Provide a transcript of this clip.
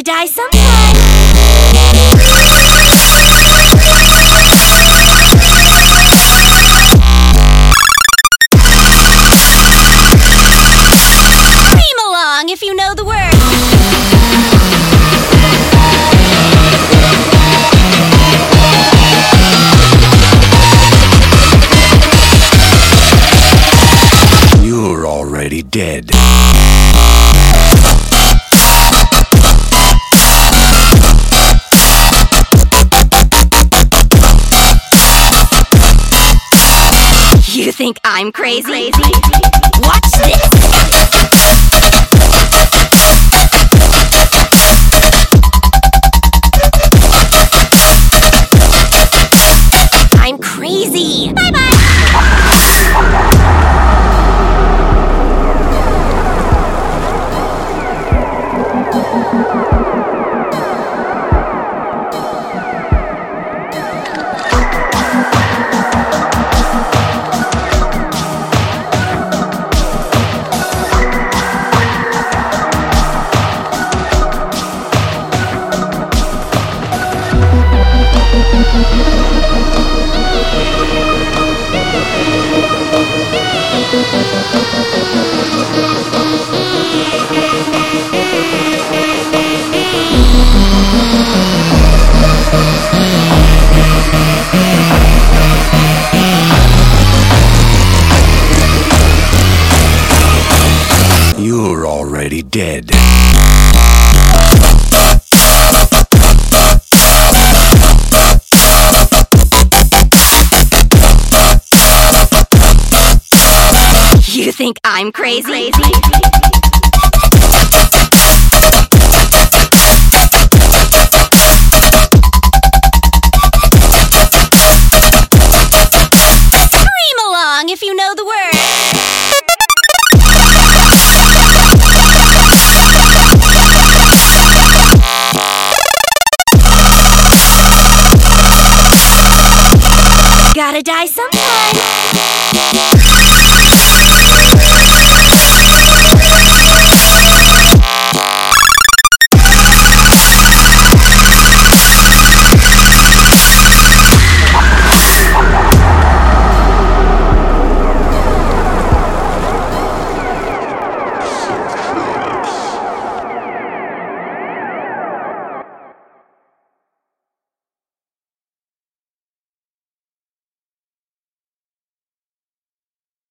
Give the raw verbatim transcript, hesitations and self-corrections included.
Gotta die sometime. Scream along if you know the words. You're already dead. You think I'm crazy? crazy? Watch this! I'm crazy! Bye-bye! You're already dead. You think I'm crazy? crazy? Scream along if you know the words. Gotta die sometime.